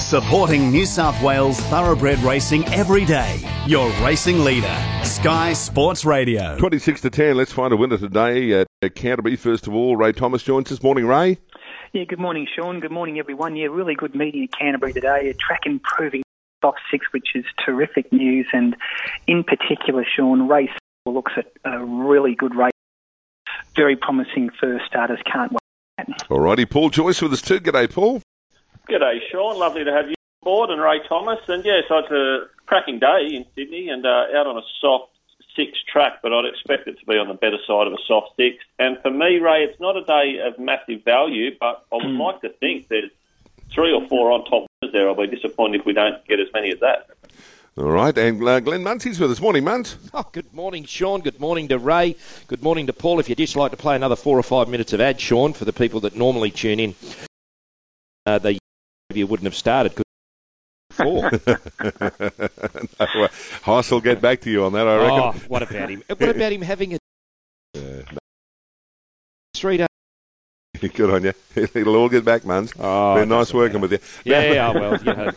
Supporting New South Wales thoroughbred racing every day. Your racing leader, Sky Sports Radio. 26 to 10. Let's find a winner today at Canterbury. First of all, Ray Thomas joins us. Morning, Ray. Yeah, good morning, Sean. Good morning, everyone. Yeah, really good meeting at Canterbury today. A track improving box 6, which is terrific news. And in particular, Sean, race looks at a really good race. Very promising first starters. Can't wait. All righty, Paul Joyce with us too. G'day, Paul. G'day, Sean. Lovely to have you on board, and Ray Thomas. And yeah, so it's a cracking day in Sydney and out on a soft 6 track, but I'd expect it to be on the better side of a soft 6. And for me, Ray, it's not a day of massive value, but I would like to think there's 3 or 4 on top there. I'll be disappointed if we don't get as many as that. All right, and Glenn Munsey's with us. Morning, Muns. Oh, good morning, Sean. Good morning to Ray. Good morning to Paul. If you'd just like to play another 4 or 5 minutes of ad, Sean, for the people that normally tune in, you wouldn't have started. 4. No, Heiss will get back to you on that, I reckon. Oh, what about him? What about him having a 3 days? Good on you. It'll all get back, Muns. Oh, been nice working with you. Yeah, well,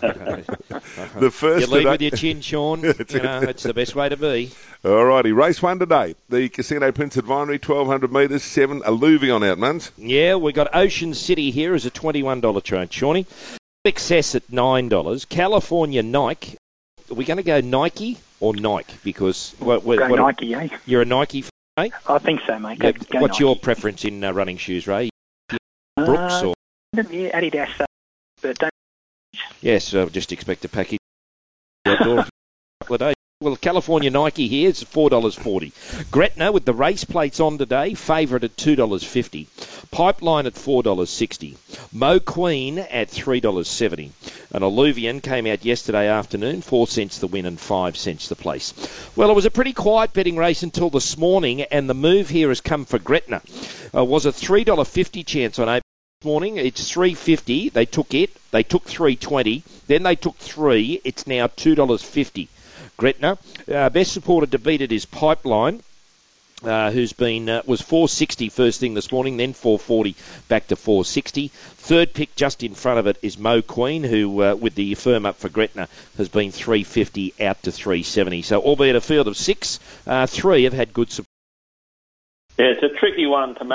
The first you lead today, with your chin, Sean. It's the best way to be. All righty, race 1 today. The Casino Prince at Vinery, 1,200 metres, 7 Alluvion out, Muns. Yeah, we got Ocean City here as a $21 train, Shawnee. Excess at $9. California Nike. Are we going to go Nike or Nike? Because Nike, eh? You're a Nike fan, eh? I think so, mate. Yeah, Go what's Nike. your preference in running shoes, Ray? Brooks or? Yeah, Adidas, but don't. Yes, just expect a package. Couple of days. Well, California Nike here is $4.40. Gretna with the race plates on today, favourite at $2.50. Pipeline at $4.60. Mo Queen at $3.70. And Alluvion came out yesterday afternoon, 4 cents the win and 5 cents the place. Well, it was a pretty quiet betting race until this morning, and the move here has come for Gretna. Was a $3.50 chance on April this morning. It's $3.50. They took it. They took $3.20. Then they took 3. It's now $2.50. Gretna. Best supported to beat it is Pipeline, who's been was $4.60 first thing this morning, then $4.40 back to $4.60. Third pick just in front of it is Mo Queen, who with the firm up for Gretna has been $3.50 out to $3.70. So albeit a field of 6, 3 have had good support. Yeah, it's a tricky one to match.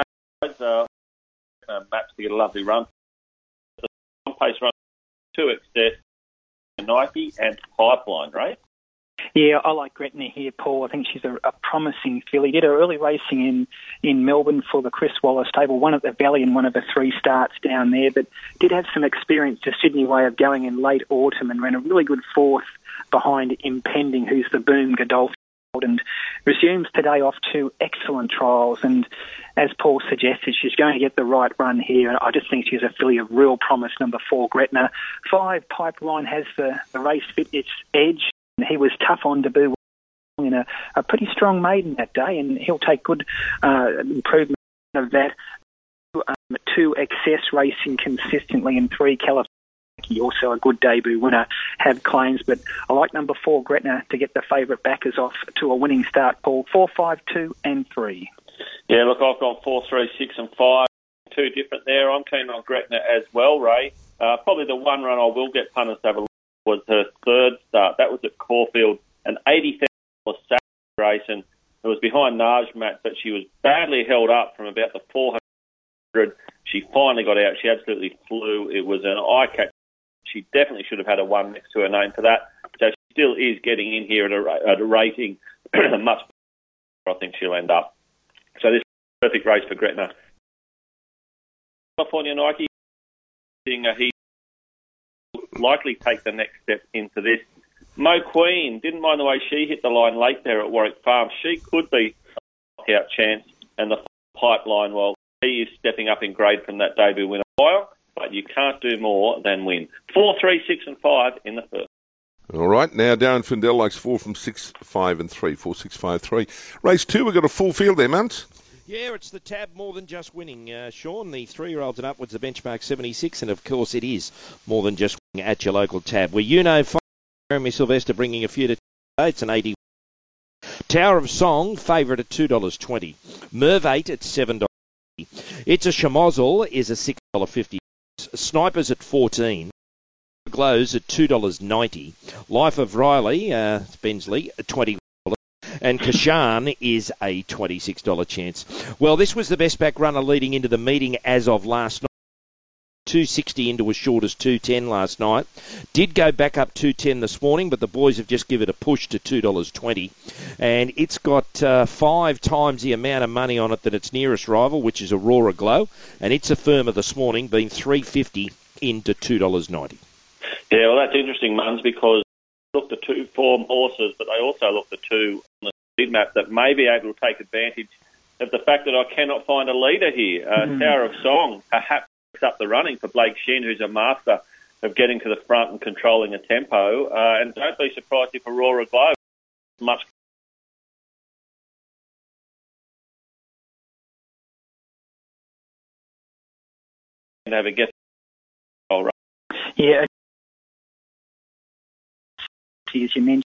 Maps to get a lovely run. The on-pace run 2 Excess, Nike and Pipeline, right? Yeah, I like Gretna here, Paul. I think she's a promising filly. Did her early racing in Melbourne for the Chris Waller stable, one at the Valley and one of the 3 starts down there, but did have some experience the Sydney way of going in late autumn and ran a really good 4th behind Impending, who's the Boom Godolphin, and resumes today off 2 excellent trials. And as Paul suggested, she's going to get the right run here. And I just think she's a filly of real promise, number 4, Gretna. 5, Pipeline has the race fit its edge. He was tough on debut in a pretty strong maiden that day, and he'll take good improvement of that. 2 Excess racing consistently, and 3 California. Also a good debut winner, have claims, but I like number 4, Gretna, to get the favourite backers off to a winning start, Paul. 4, 5, 2 and 3. Yeah, look, I've gone 4, 3, 6 and 5. 2 different there. I'm keen on Gretna as well, Ray. Probably the one run I will get punters to have a look was her 3rd start. That was at Caulfield, an $80,000 Saturday race, and it was behind Najmat, but she was badly held up from about the 400. She finally got out. She absolutely flew. It was an eye-catch. She definitely should have had a 1 next to her name for that. So she still is getting in here at a rating much better. I think she'll end up. So this is a perfect race for Gretna. California Nike, he likely take the next step into this. Mo Queen, didn't mind the way she hit the line late there at Warwick Farm. She could be a knockout chance. And the Pipeline, well, he is stepping up in grade from that debut win a while, but you can't do more than win. 4, 3, 6 and 5 in the first. All right, now Darren Findell likes 4 from 6, 5 and 3. 4, 6, 5, 3. Race 2, we've got a full field there, Muns. Yeah, it's the tab more than just winning. Sean, the 3-year-olds and upwards, the benchmark 76, and of course it is more than just winning at your local tab. Where Jeremy Sylvester bringing a few to today. It's an 80. Tower of Song, favourite at $2.20. Merv 8 at $7. It's a Schmozzle is a $6.50. Snipers at $14. Glows at $2.90. Life of Riley, Bensley, at $20. And Kashan is a $26 chance. Well, this was the best back runner leading into the meeting as of last night. 260 into as short as 210 last night. Did go back up 210 this morning, but the boys have just given it a push to $2.20. And it's got 5 times the amount of money on it than its nearest rival, which is Aurora Glow. And it's a firmer this morning, being $3.50 into $2.90. Yeah, well, that's interesting, Muns, because they looked at 2 form horses, but they also looked at 2 on the speed map that may be able to take advantage of the fact that I cannot find a leader here. Tower of Song, perhaps up the running for Blake Shin, who's a master of getting to the front and controlling a tempo. And don't be surprised if Aurora Glow much and have a guess. All right. Yeah, as you mentioned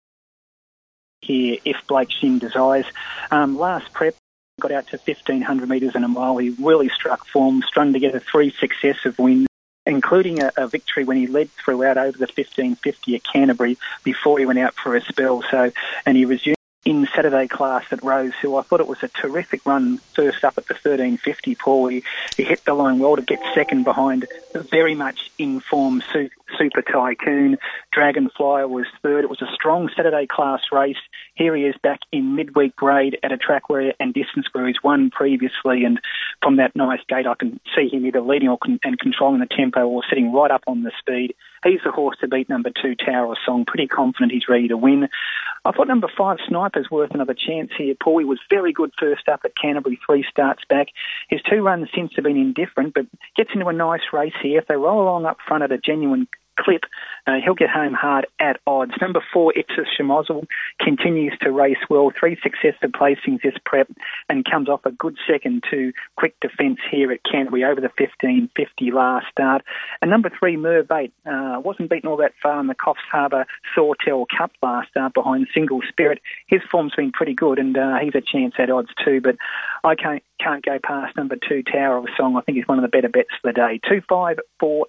here, if Blake Shin desires. Last prep, got out to 1,500 metres in a mile. He really struck form, strung together 3 successive wins, including a victory when he led throughout over the 1,550 at Canterbury before he went out for a spell. And he resumed in Saturday class at Rosehill. I thought it was a terrific run first up at the 1,350, Paul. He hit the line well to get second behind very much in form Super Tycoon. Dragonflyer was third. It was a strong Saturday class race. Here he is back in midweek grade at a track and distance where he's won previously, and from that nice gate I can see him either leading and controlling the tempo or sitting right up on the speed. He's the horse to beat number 2, Tower of Song. Pretty confident he's ready to win. I thought number 5, Sniper's worth another chance here, Paul. He was very good first up at Canterbury, 3 starts back. His 2 runs since have been indifferent, but gets into a nice race here. If they roll along up front at a genuine clip, he'll get home hard at odds. Number 4, It's a Schmozzle, continues to race well. 3 successive placings this prep and comes off a good second to Quick Defence here at Canterbury over the 1,550 last start. And number 3, Merv8, wasn't beaten all that far in the Coffs Harbour Sawtell Cup last start behind Single Spirit. His form's been pretty good, and he's a chance at odds too, but I can't go past number 2, Tower of Song. I think he's one of the better bets for the day. 2, 5, 4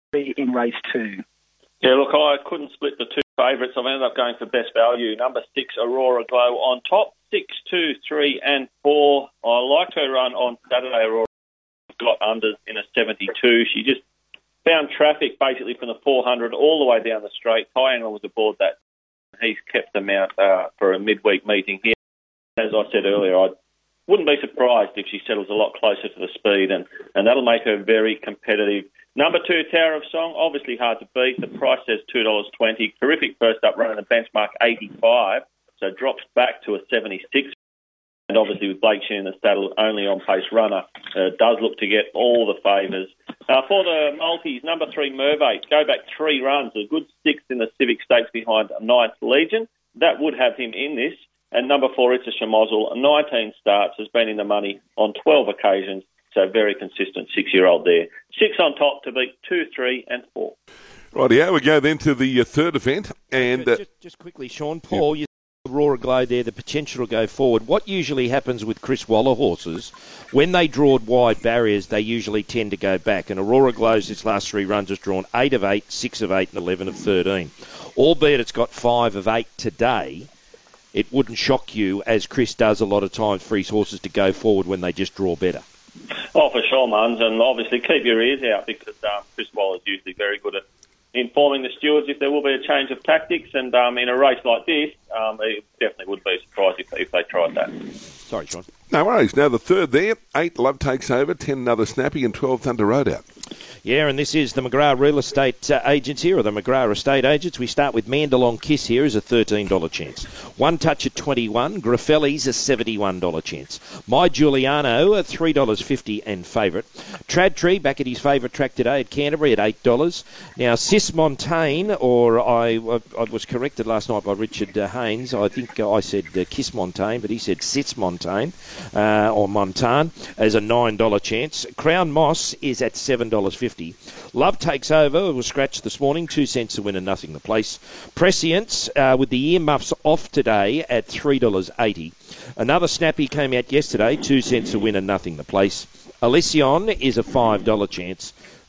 in race 2. Yeah, look, I couldn't split the 2 favourites. I've ended up going for best value. Number 6, Aurora Glow on top. 6, 2, 3 and 4. I liked her run on Saturday. Aurora got unders in a 72. She just found traffic basically from the 400 all the way down the straight. Ty England was aboard that. He's kept them out for a midweek meeting here. As I said earlier, I wouldn't be surprised if she settles a lot closer to the speed, and that'll make her very competitive. Number 2, Tower of Song, obviously hard to beat. The price says $2.20. Terrific first up run in the benchmark 85, so drops back to a 76. And obviously with Blake Shin in the saddle, only on pace runner, does look to get all the favours. For the multis, number 3, Merv8, go back 3 runs, a good 6th in the Civic Stakes behind 9th Legion. That would have him in this. And number 4, It's a Schmozzle, 19 starts, has been in the money on 12 occasions. So very consistent 6-year-old there. 6 on top to beat 2, 3 and 4. Rightio, we go then to the third event. And just quickly, Sean, Paul, you said Aurora Glow there, the potential to go forward. What usually happens with Chris Waller horses, when they draw wide barriers, they usually tend to go back. And Aurora Glow's its last 3 runs has drawn 8 of 8, 6 of 8 and 11 of 13. Albeit it's got 5 of 8 today, it wouldn't shock you, as Chris does a lot of times, for his horses to go forward when they just draw better. Oh, for sure, Muns, and obviously keep your ears out because Chris Waller is usually very good at informing the stewards if there will be a change of tactics, and in a race like this, it definitely would be surprised if they tried that. Sorry, Sean. No worries. Now the third there, 8 Love Takes Over, 10 Another Snappy and 12 Thunder Road Out. Yeah, and this is the McGrath Real Estate Agency, or the McGrath Estate Agents. We start with Mandalong Kiss here as a $13 chance. One Touch at $21. Graffelli's a $71 chance. My Giuliano at $3.50 and favourite. Tradtree back at his favourite track today at Canterbury at $8. Now Cis Montaigne, or I was corrected last night by Richard Haynes. I think I said Kiss Montaigne, but he said Cis Montaigne or Montagne as a $9 chance. Crown Moss is at $7.50. Love Takes Over was scratched this morning, 2 cents to win and nothing the place. Prescience with the earmuffs off today at $3.80. Another snappy came out yesterday, 2 cents to win and nothing the place. Alession is a $5 chance.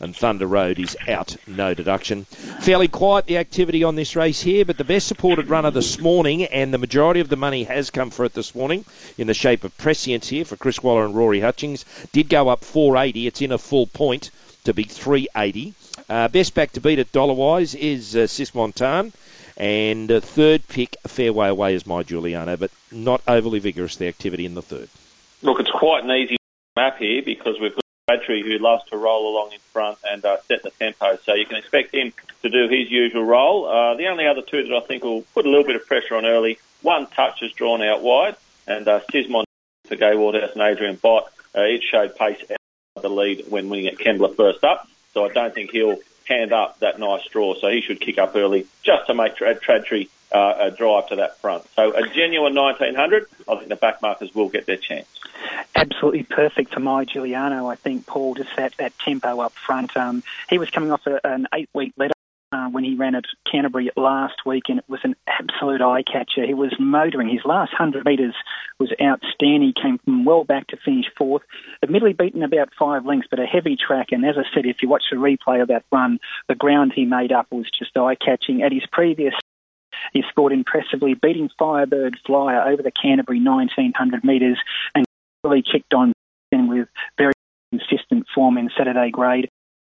and Thunder Road is out, no deduction. Fairly quiet, the activity on this race here, but the best supported runner this morning, and the majority of the money has come for it this morning, in the shape of Prescience here for Chris Waller and Rory Hutchings, did go up 480. It's in a full point to be 380. Best back to beat it dollar-wise is Sis Montan. And third pick, Fairway Away, is My Giuliano, but not overly vigorous, the activity in the third. Look, it's quite an easy map here because we've got Crabtree who loves to roll along in front and set the tempo, so you can expect him to do his usual role. The only other two that I think will put a little bit of pressure on early, One Touch is drawn out wide, and Sismon for Gai Wardhouse and Adrian Bott. It showed pace out the lead when winning at Kembla first up, so I don't think he'll hand up that nice draw, so he should kick up early just to make Tradtree a drive to that front. So a genuine 1900, I think the back markers will get their chance. Absolutely perfect for My Giuliano, I think, Paul, just that tempo up front. He was coming off an 8-week letter when he ran at Canterbury last week, and it was an absolute eye-catcher. He was motoring. His last 100 metres was outstanding. He came from well back to finish fourth. Admittedly beaten about 5 lengths, but a heavy track. And as I said, if you watch the replay of that run, the ground he made up was just eye-catching. At his previous, he scored impressively, beating Firebird Flyer over the Canterbury 1900 metres and really kicked on with very consistent form in Saturday grade.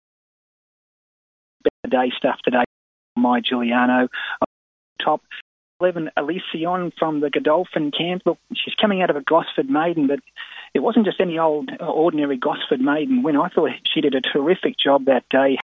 Day stuff today, My Giuliano. Top 11, Elysion from the Godolphin camp. Look, she's coming out of a Gosford maiden, but it wasn't just any old ordinary Gosford maiden win. I thought she did a terrific job that day.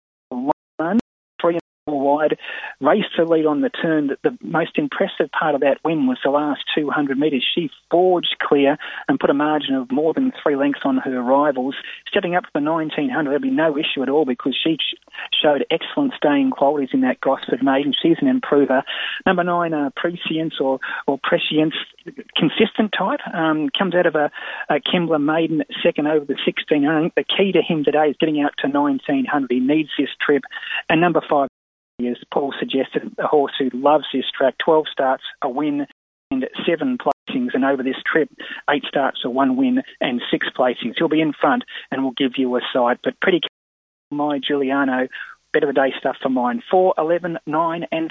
3 and 4 wide, raced to lead on the turn. The most impressive part of that win was the last 200 metres. She forged clear and put a margin of more than 3 lengths on her rivals. Stepping up to the 1900, there'll be no issue at all because she showed excellent staying qualities in that Gosford maiden. She's an improver. Number 9, Prescience or Prescience, consistent type, comes out of a Kembla maiden, second over the 16. I think the key to him today is getting out to 1900. He needs this trip. And number 5, as Paul suggested, a horse who loves this track, 12 starts, a win and 7 placings, and over this trip, 8 starts, a 1 win and 6 placings. He'll be in front and will give you a side, but pretty My Giuliano, better the day stuff for mine. 4, 11, 9 and...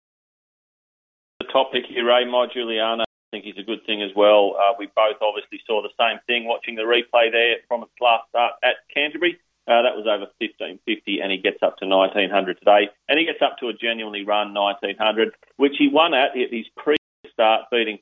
The top pick here, Ray, My Giuliano, I think he's a good thing as well. We both obviously saw the same thing watching the replay there from its last start at Canterbury. That was over 1550, and he gets up to 1900 today. And he gets up to a genuinely run 1900, which he won at his previous start, beating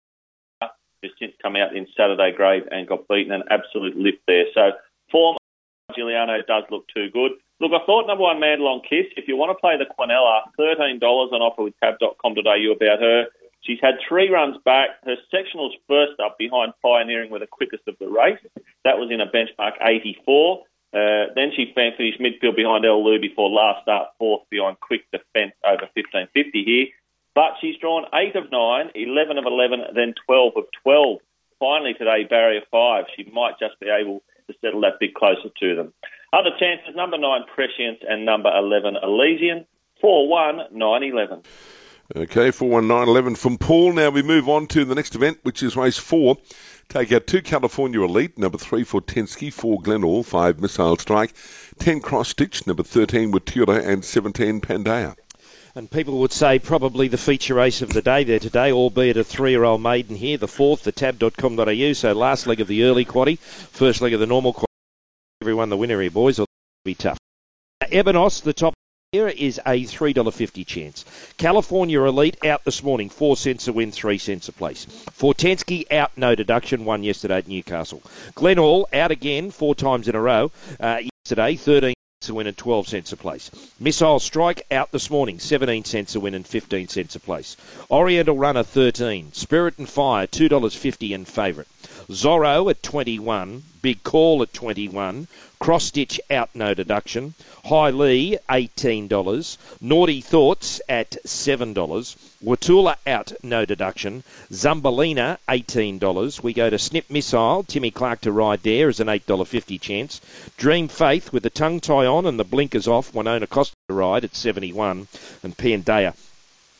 who's since come out in Saturday grade and got beaten, an absolute lift there. So form Giuliano does look too good. Look, I thought number 1, Mandalon Kiss, if you want to play the Quinella, $13 on offer with tab.com.au about her. She's had 3 runs back. Her sectional's first up behind Pioneering with the quickest of the race. That was in a benchmark 84. Then she finished midfield behind El Lou before last start 4th behind Quick Defence over 1550 here. But she's drawn 8 of 9, 11 of 11, then 12 of 12. Finally today, barrier 5. She might just be able to settle that bit closer to them. Other chances, number 9, Prescience, and number 11, Elysian. 4-1, 9-11. Okay, 4-1-9-11 from Paul. Now we move on to the next event, which is race 4. Take out 2 California Elite, number 3 Fortensky, 4 Glenall, 5 Missile Strike, 10 Cross Stitch, number 13 Watura, and 17 Pandaya. And people would say probably the feature race of the day there today, albeit a 3-year-old maiden here, the 4th, the tab.com.au, so last leg of the early quaddie, first leg of the normal quaddie. Everyone the winner here, boys, or it'll be tough. Ebenos, the top here, is a $3.50 chance. California Elite out this morning, 4 cents a win, 3 cents a place. Fortensky out, no deduction, won yesterday at Newcastle. Glenall out again 4 times in a row yesterday, 13 cents a win and 12 cents a place. Missile Strike out this morning, 17 cents a win and 15 cents a place. Oriental Runner 13, Spirit and Fire $2.50 and favourite. Zorro at 21, Big Call at 21, Cross Stitch out, no deduction. High Lee $18, Naughty Thoughts at $7, Watula out, no deduction. Zumbalina $18. We go to Snip Missile, Timmy Clark to ride there as an $8.50 chance. Dream Faith with the tongue tie on and the blinkers off, Winona Costa to ride at 71, and Pandaya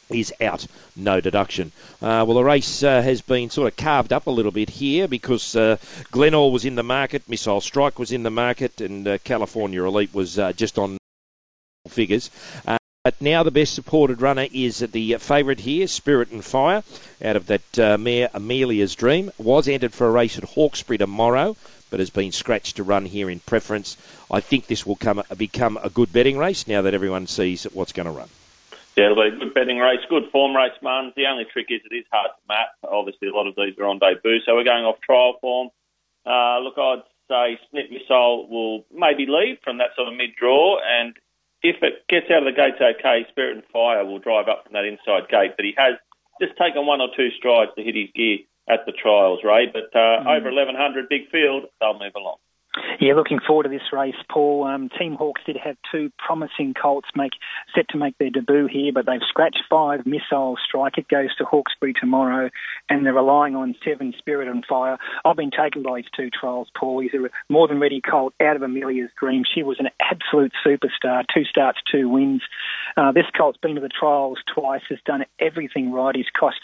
is out, no deduction. Well, the race has been sort of carved up a little bit here because Glenall was in the market, Missile Strike was in the market, and California Elite was just on figures. But now the best supported runner is the favourite here, Spirit and Fire, out of that mare Amelia's Dream. Was entered for a race at Hawkesbury tomorrow, but has been scratched to run here in preference. I think this will become a good betting race now that everyone sees what's going to run. Yeah, it'll be a good betting race, good form race, Martin. The only trick is it is hard to map. Obviously, a lot of these are on debut, so we're going off trial form. Look, I'd say Snip Missile will maybe lead from that sort of mid-draw, and if it gets out of the gates okay, Spirit and Fire will drive up from that inside gate. But he has just taken one or two strides to hit his gear at the trials, Ray. But over 1,100, big field, they'll move along. Yeah, looking forward to this race, Paul. Team Hawks did have two promising colts set to make their debut here, but they've scratched 5 Missile Strike. It goes to Hawkesbury tomorrow, and they're relying on 7 Spirit and Fire. I've been taken by his 2 trials, Paul. He's a more than ready colt out of Amelia's Dream. She was an absolute superstar. 2 starts, 2 wins. This colt's been to the trials twice, has done everything right. He's cost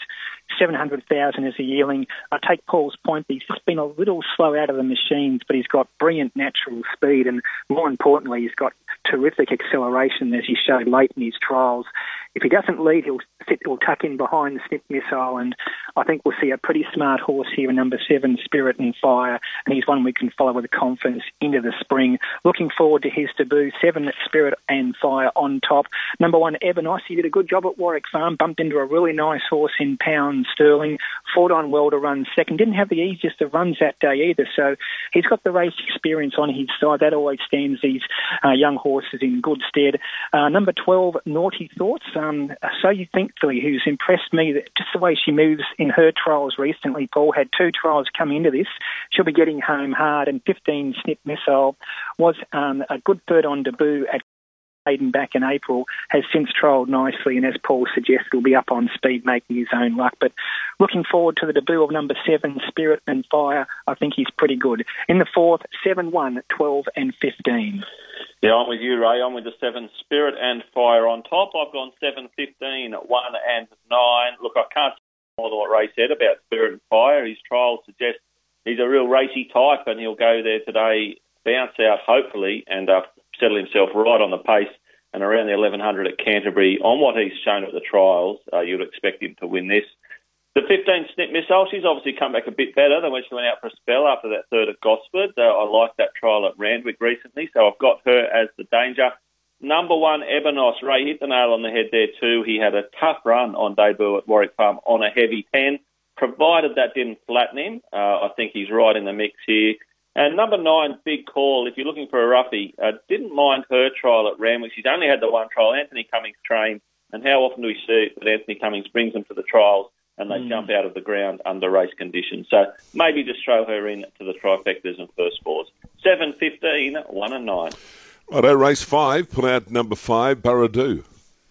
$700,000 as a yearling. I take Paul's point. He's just been a little slow out of the machines, but he's got brilliant natural speed, and more importantly, he's got terrific acceleration, as he showed late in his trials. If he doesn't lead, he'll tuck in behind the Snip Missile, and I think we'll see a pretty smart horse here in number 7, Spirit and Fire, and he's one we can follow with confidence into the spring. Looking forward to his debut, 7 Spirit and Fire on top. Number 1, Ebenos, he did a good job at Warwick Farm, bumped into a really nice horse in Pound Sterling, fought on well to run second, didn't have the easiest of runs that day either, so he's got the race experience on his side. That always stands these young horses in good stead. Number 12, Naughty Thoughts, So You Think Filly, who's impressed me, that just the way she moves in her trials recently. Paul had 2 trials come into this. She'll be getting home hard, and 15 Snip Missile was a good third on debut at Hayden back in April, has since trialled nicely, and as Paul suggested, will be up on speed making his own luck. But looking forward to the debut of number 7, Spirit and Fire. I think he's pretty good. In the 4th, 7, 1, 12 and 15. Yeah, I'm with you, Ray. I'm with the 7, Spirit and Fire on top. I've gone 7, 15, 1 and 9. Look, I can't say more than what Ray said about Spirit and Fire. His trials suggest he's a real racy type, and he'll go there today, bounce out hopefully, and settle himself right on the pace and around the 1,100 at Canterbury. On what he's shown at the trials, you'd expect him to win this. The 15 Snip Missile, she's obviously come back a bit better than when she went out for a spell after that third at Gosford. I liked that trial at Randwick recently, so I've got her as the danger. Number 1, Ebenos. Ray hit the nail on the head there too. He had a tough run on debut at Warwick Farm on a heavy 10. Provided that didn't flatten him, I think he's right in the mix here. And number 9, Big Call, if you're looking for a roughie, didn't mind her trial at Randwick. She's only had the one trial. Anthony Cummings trained, and how often do we see that Anthony Cummings brings them to the trials and they jump out of the ground under race conditions? So maybe just throw her in to the trifectas and first fours. 7, 15, 1 and 9. Righto, race 5, pull out number 5, Barradoo.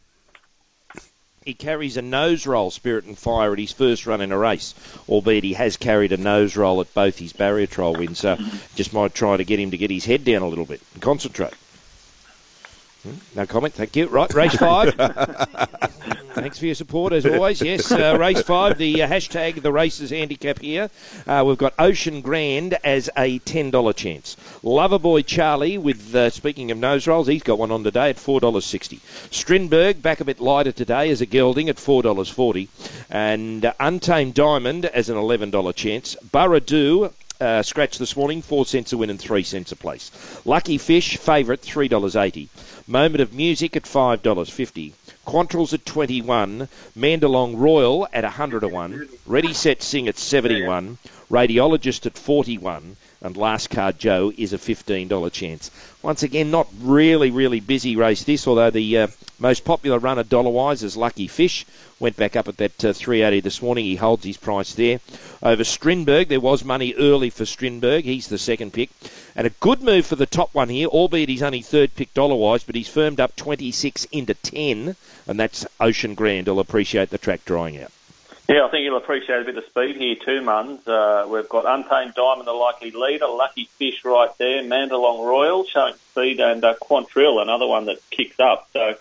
He carries a nose roll, Spirit and Fire, at his first run in a race, albeit he has carried a nose roll at both his barrier trial wins, so just might try to get him to get his head down a little bit and concentrate. No comment, thank you. Right, race 5. Thanks for your support, as always. Yes, race 5, the hashtag the races handicap here. We've got Ocean Grand as a $10 chance. Loverboy Charlie with, speaking of nose rolls, he's got one on today at $4.60. Strindberg back a bit lighter today as a gelding at $4.40. And Untamed Diamond as an $11 chance. Barradoo, scratch this morning, 4 cents a win and 3 cents a place. Lucky Fish, favourite, $3.80. Moment of Music at $5.50. Quantrells at 21, Mandalong Royal at 100-1, Ready Set Sing at 71, Radiologist at 41, and Last Card Joe is a $15 chance. Once again, not really busy race this, although the most popular runner dollar-wise is Lucky Fish. Went back up at that 380 this morning. He holds his price there. Over Strindberg, there was money early for Strindberg. He's the second pick. And a good move for the top one here, albeit he's only third pick dollar-wise, but he's firmed up 26 into 10, and that's Ocean Grand. He'll appreciate the track drying out. Yeah, I think you'll appreciate a bit of speed here too, Muns. We've got Untamed Diamond, the likely leader, Lucky Fish right there, Mandalong Royal showing speed, and Quantrill, another one that kicks up. So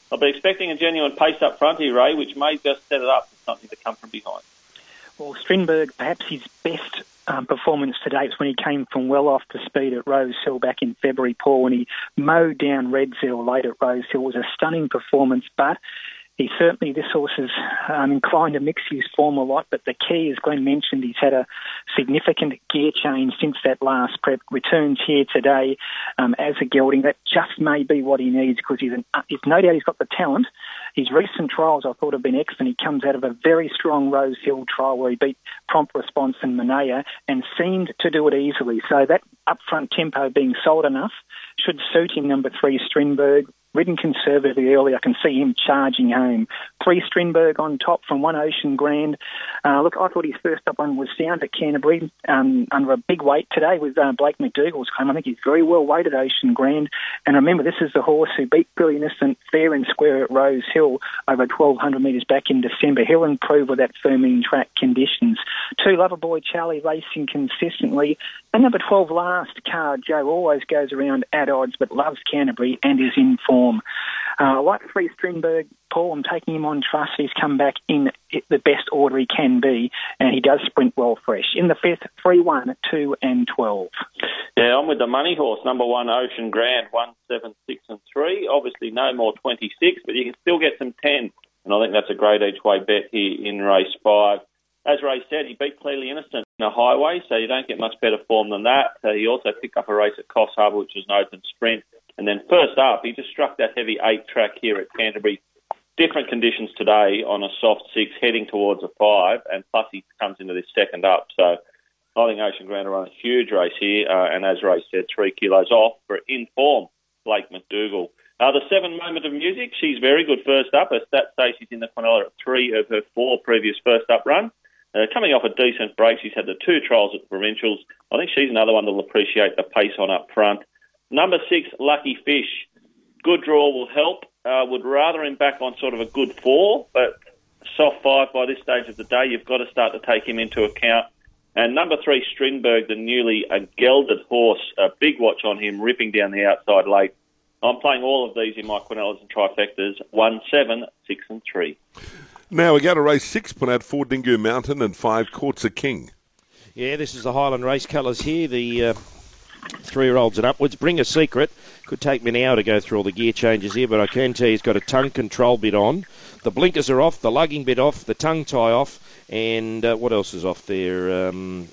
I'll be expecting a genuine pace up front here, Ray, which may just set it up for something to come from behind. Well, Strindberg, perhaps his best performance to date was when he came from well off the speed at Rose Hill back in February, Paul, when he mowed down Redzel late at Rose Hill. It was a stunning performance, but he certainly, this horse is inclined to mix his form a lot, but the key, as Glenn mentioned, he's had a significant gear change since that last prep. Returns here today as a gelding. That just may be what he needs, because he's no doubt he's got the talent. His recent trials, I thought, have been excellent. He comes out of a very strong Rose Hill trial where he beat Prompt Response and Manea and seemed to do it easily. So that upfront tempo being sold enough should suit him. Number 3, Strindberg. Ridden conservatively early, I can see him charging home. 3, Strindberg on top from 1 Ocean Grand. Look, I thought his first up one was sound at Canterbury under a big weight today with Blake McDougall's claim. I think he's very well weighted, Ocean Grand. And remember, this is the horse who beat Billy Innocent fair and square at Rose Hill over 1,200 metres back in December. He'll improve with that firming track conditions. 2, Loverboy Charlie racing consistently. And number 12, Last Card Joe, always goes around at odds but loves Canterbury and is in form. Like 3, Strindberg, Paul, I'm taking him on trust. He's come back in the best order he can be, and he does sprint well fresh. In the 5th, 3, 1, 2 and 12. Yeah, I'm with the money horse, number 1, Ocean Grand, 1, 7, 6 and 3. Obviously no more 26, but you can still get some 10, and I think that's a great each-way bet here in race 5. As Ray said, he beat Clearly Innocent in a highway, so you don't get much better form than that. He also picked up a race at Coffs Harbour, which was an open sprint. And then first up, he just struck that heavy 8 track here at Canterbury. Different conditions today on a soft 6 heading towards a 5, and plus he comes into this second up. So I think Ocean Grand will run a huge race here, and as Ray said, 3 kilos off for in form, Blake McDougall. The 7 Moment of Music, she's very good first up. Her stats say she's in the Quinella at 3 of her 4 previous first up run. Coming off a decent break, she's had the 2 trials at the Provincials. I think she's another one that'll appreciate the pace on up front. Number 6, Lucky Fish. Good draw will help. Would rather him back on sort of a good 4, but soft 5 by this stage of the day. You've got to start to take him into account. And number 3, Strindberg, the newly gelded horse. A big watch on him, ripping down the outside late. I'm playing all of these in my Quinellas and trifectas, 1, 7, 6 and 3. Now we go to race 6, put out 4, Dingo Mountain, and 5, Courts a King. Yeah, this is the Highland race colours here. The 3-year-olds and upwards. Bring a Secret. Could take me an hour to go through all the gear changes here, but I can tell you he's got a tongue control bit on. The blinkers are off, the lugging bit off, the tongue tie off, and what else is off there?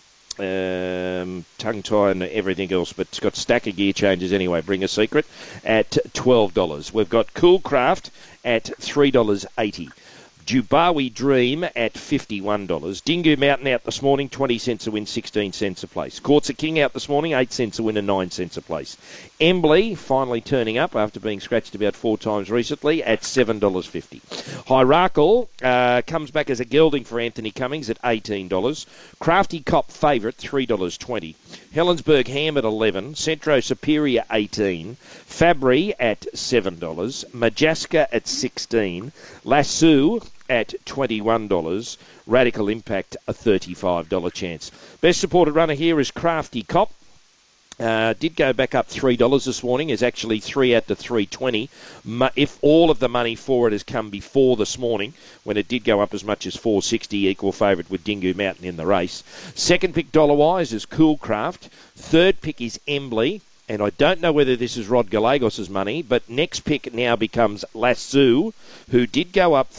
Tongue tie and everything else, but it's got stack of gear changes anyway. Bring a Secret at $12. We've got Cool Craft at $3.80. Jubawi Dream at $51. Dingo Mountain out this morning, 20 cents a win, 16 cents a place. Courts a King out this morning, 8 cents a win and 9 cents a place. Embley finally turning up after being scratched about 4 times recently at $7.50. Hierarchal comes back as a gelding for Anthony Cummings at $18. Crafty Cop favourite, $3.20. Helensburgh Ham at $11. Centro Superior, $18. Fabry at $7. Majaska at $16. Lasso at $21. Radical Impact, a $35 chance. Best supported runner here is Crafty Cop. Did go back up $3 this morning. Is actually 3 out to $3.20. If all of the money for it has come before this morning, when it did go up as much as $4.60, equal favourite with Dingo Mountain in the race. Second pick dollar-wise is Cool Craft. Third pick is Embley. And I don't know whether this is Rod Gallegos' money, but next pick now becomes Lasso, who did go up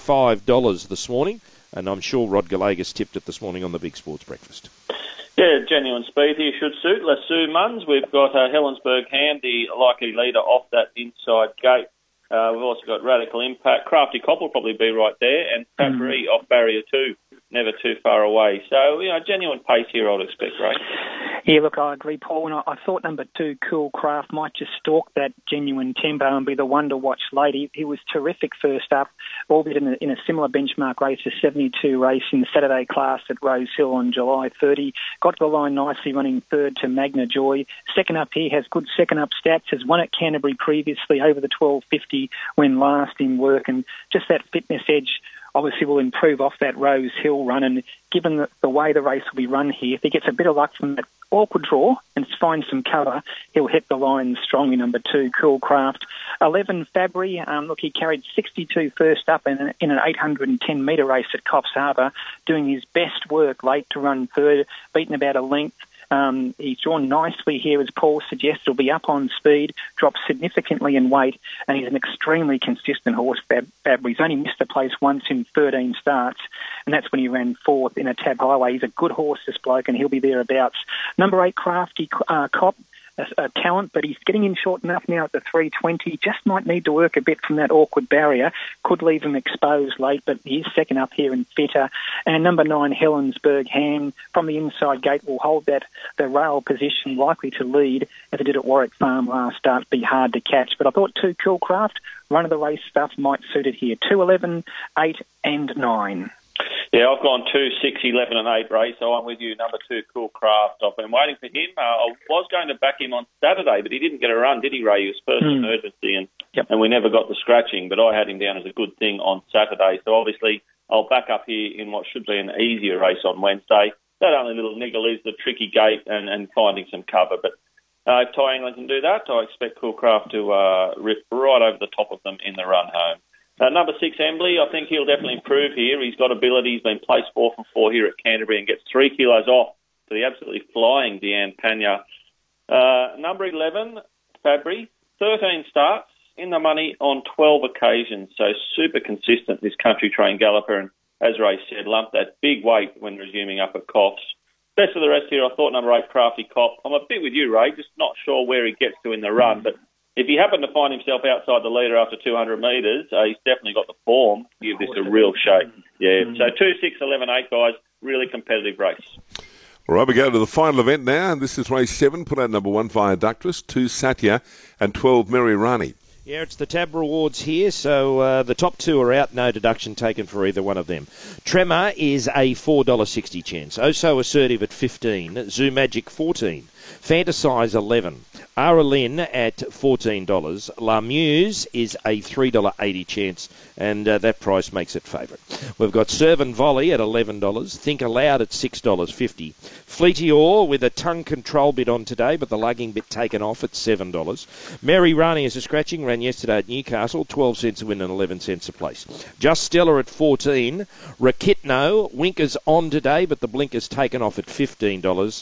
$35 this morning. And I'm sure Rod Gallegos tipped it this morning on the Big Sports Breakfast. Yeah, genuine speed here should suit. Lasso Munns. We've got Helensburgh Ham, the likely leader off that inside gate. We've also got Radical Impact. Crafty Cop will probably be right there. And Fabry off barrier 2. Never too far away. So, genuine pace here, I'd expect, right? Yeah, look, I agree, Paul. And I thought number 2, Cool Craft, might just stalk that genuine tempo and be the one to watch late. He was terrific first up, albeit in a similar benchmark race, a 72 race in the Saturday class at Rose Hill on July 30. Got to the line nicely, running third to Magna Joy. Second up here has good second up stats, has won at Canterbury previously over the 12.50 when last in work, and just that fitness edge obviously will improve off that Rose Hill run. And given the way the race will be run here, if he gets a bit of luck from that awkward draw and find some cover, he'll hit the line strongly. Number 2, Cool Craft. 11, Fabry. Look, he carried 62 first up in an 810-metre race at Coffs Harbour, doing his best work late to run third, beaten about a length. He's drawn nicely here, as Paul suggests. He'll be up on speed, drops significantly in weight, and he's an extremely consistent horse, Fabry. He's only missed a place once in 13 starts, and that's when he ran 4th in a Tab Highway. He's a good horse, this bloke, and he'll be thereabouts. Number 8, Crafty Cop. A talent, but he's getting in short enough now at the 320. Just might need to work a bit from that awkward barrier. Could leave him exposed late, but he's second up here in fitter. And number 9, Helensburg Ham, from the inside gate, will hold the rail position, likely to lead, as it did at Warwick Farm last start. Be hard to catch. But I thought 2, Cool Craft, run of the race stuff might suit it here. 2, 11, 8 and 9. Yeah, I've gone 2, 6, 11 and 8 race, so I'm with you. Number 2, Cool Craft. I've been waiting for him. I was going to back him on Saturday, but he didn't get a run, did he, Ray? He was first emergency, and we never got the scratching, but I had him down as a good thing on Saturday. So obviously I'll back up here in what should be an easier race on Wednesday. That only little niggle is the tricky gate and finding some cover. But if Ty England can do that, I expect Cool Craft to rip right over the top of them in the run home. Number 6, Embley, I think he'll definitely improve here. He's got ability. He's been placed 4 from 4 here at Canterbury and gets 3 kilos off to the absolutely flying Deanne Panya. Number 11, Fabry, 13 starts, in the money on 12 occasions, so super consistent, this country trained galloper, and as Ray said, lumped that big weight when resuming up at Coffs. Best of the rest here, I thought number 8, Crafty Cop. I'm a bit with you, Ray, just not sure where he gets to in the run, but if he happened to find himself outside the leader after 200 metres, he's definitely got the form to give this a real shake. Yeah, so 2, 6, 11, 8, guys, really competitive race. All right, we go to the final event now, and this is race 7. Put out number 1, Viaductress, 2, Satya, and 12, Mary Rani. Yeah, it's the tab rewards here, so the top 2 are out, no deduction taken for either one of them. Tremor is a $4.60 chance. Oh So Assertive at 15, Zoo Magic 14, Fantasize 11, Aralyn at $14, La Muse is a $3.80 chance, and that price makes it favourite. We've got Serve and Volley at $11, Think Aloud at $6.50, Fleetior with a tongue control bit on today, but the lugging bit taken off at $7. Mary Rani is a scratching, ran yesterday at Newcastle, 12 cents a win and 11 cents a place. Just Stella at 14, Rakitno, Winkers on today, but the blinker's taken off at $15.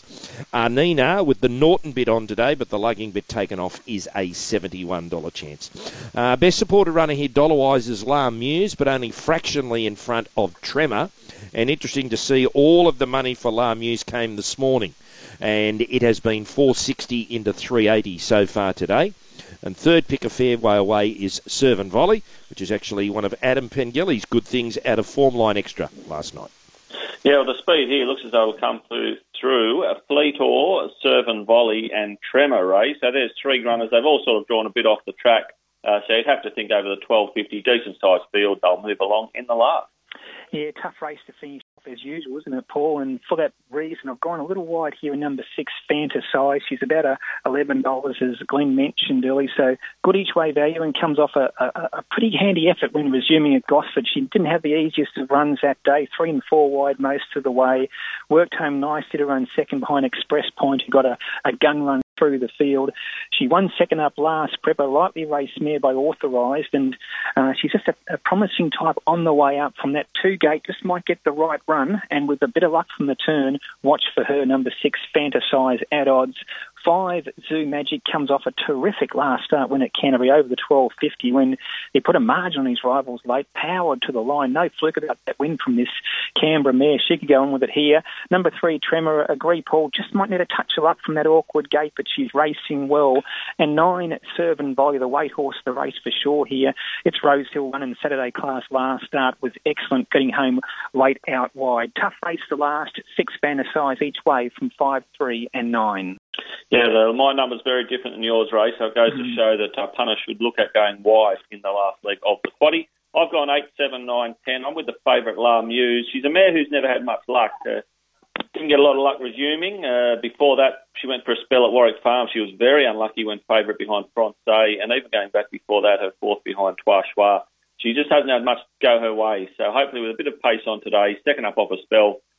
Arnina with the Norton bit on today, but the lugging bit taken off is a $71 chance. Best supported runner here, dollar-wise, is La Muse, but only fractionally in front of Tremor. And interesting to see, all of the money for La Muse came this morning, and it has been $4.60 into $3.80 so far today. And third pick a fair way away is Serve and Volley, which is actually one of Adam Pengelly's good things out of Formline Extra last night. Yeah, well, the speed here looks as though it'll come through Fleetor, Serve and Volley and Tremor, Ray. So there's 3 runners. They've all sort of drawn a bit off the track. So you'd have to think over the 12.50, decent-sized field, they'll move along in the last. Yeah, tough race to finish off as usual, isn't it, Paul? And for that reason, I've gone a little wide here in number 6, Fantasize. She's about $11, as Glenn mentioned earlier, so good each-way value, and comes off a pretty handy effort when resuming at Gosford. She didn't have the easiest of runs that day, 3 and 4 wide most of the way. Worked home nice, did her run second behind Express Point, who got a gun run through the field. She won second up last prep, a lightly raced mare by Authorised, and she's just a promising type on the way up from that 2 gate. Just might get the right run, and with a bit of luck from the turn, watch for her. Number 6, Fantasize at odds. 5, Zoo Magic, comes off a terrific last start win at Canterbury over the 12.50 when he put a margin on his rivals late, powered to the line. No fluke about that win from this Canberra mare. She could go on with it here. Number 3, Tremor, agree, Paul, just might need a touch of luck from that awkward gate, but she's racing well. And 9, Serve and Volley, the weight horse, the race for sure here. It's Rosehill run in Saturday class last start, was excellent, getting home late out wide. Tough race to last, 6 Fantasize each way from 5, 3 and 9. Yeah, my number's very different than yours, Ray, so it goes to show that punter should look at going wide in the last leg of the quaddie. I've gone 8, 7, 9, 10. I'm with the favourite La Muse. She's a mare who's never had much luck. Didn't get a lot of luck resuming. Before that, she went for a spell at Warwick Farm. She was very unlucky when favourite behind Francais, and even going back before that, her 4th behind Trois Choix. She just hasn't had much go her way, so hopefully with a bit of pace on today, second up off a spell,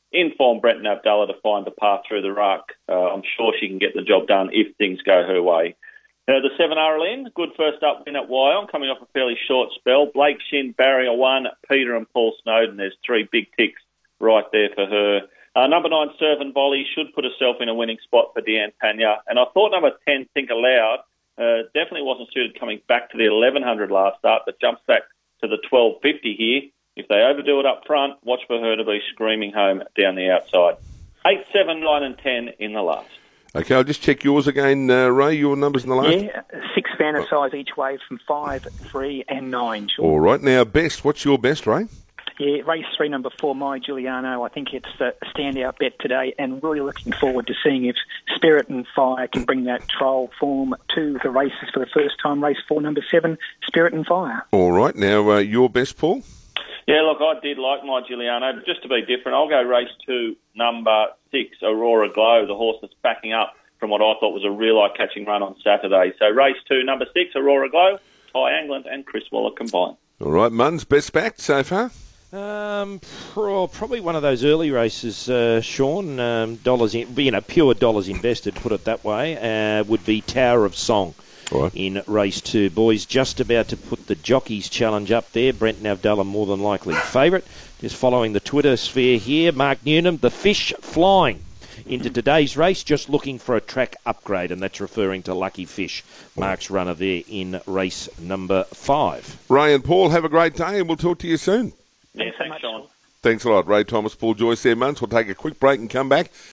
in-form Brett Abdallah to find the path through the ruck. I'm sure she can get the job done if things go her way. The 7 RLN, good first up win at Wyong, coming off a fairly short spell. Blake Shin, Barrier 1, Peter and Paul Snowden. There's 3 big ticks right there for her. Number 9, Serve and Volley, should put herself in a winning spot for Deanne Panya. And I thought number 10, Think Aloud, definitely wasn't suited coming back to the 1100 last start, but jumps back to the 1250 here. If they overdo it up front, watch for her to be screaming home down the outside. 8, 7, 9 and 10 in the last. Okay, I'll just check yours again, Ray, your numbers in the last. Yeah, 6 banner size each way from 5, 3 and 9. Sure. All right, now best. What's your best, Ray? Yeah, race 3, number 4, My Giuliano. I think it's a standout bet today, and really looking forward to seeing if Spirit and Fire can bring that trial form to the races for the first time. Race 4, number 7, Spirit and Fire. All right, now your best, Paul? Yeah, look, I did like My Giuliano, but just to be different, I'll go race 2, number 6, Aurora Glow, the horse that's backing up from what I thought was a real eye-catching run on Saturday. So race 2, number 6, Aurora Glow, Ty Angland and Chris Waller combined. All right, Muns, best backed so far? Probably one of those early races, Sean. Dollars in, pure dollars invested, put it that way, would be Tower of Song. Right. In race 2. Boys just about to put the Jockeys Challenge up there. Brent Abdallah more than likely favourite. Just following the Twitter sphere here. Mark Newnham, the fish flying into today's race, just looking for a track upgrade, and that's referring to Lucky Fish, Mark's runner there in race number 5. Ray and Paul, have a great day, and we'll talk to you soon. Yeah, thanks, Sean. Thanks a lot, Ray Thomas, Paul Joyce there, Muns. We'll take a quick break and come back.